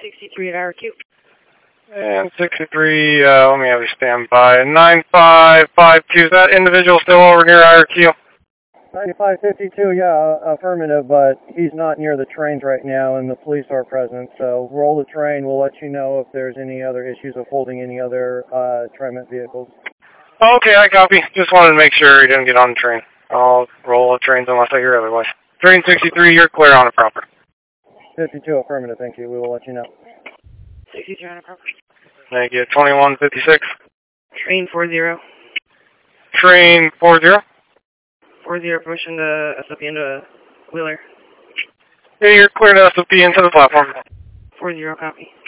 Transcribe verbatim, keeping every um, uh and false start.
sixty-three at I R Q. And sixty-three, uh, let me have you stand by. nine five five two, is that individual still over near I R Q? ninety-five fifty-two, yeah, affirmative, but he's not near the trains right now and the police are present. So roll the train, we'll let you know if there's any other issues of holding any other uh, TriMet vehicles. Okay, I copy. Just wanted to make sure he didn't get on the train. I'll roll the trains unless I hear otherwise. Train sixty-three, you're clear on it proper. fifty-two, affirmative, thank you. We will let you know. sixty-three on it proper. Thank you. twenty-one fifty-six. Train four zero. Train four zero. four zero, permission to S O P into Wheeler. Yeah, you're clear to S O P into the platform. four zero, copy.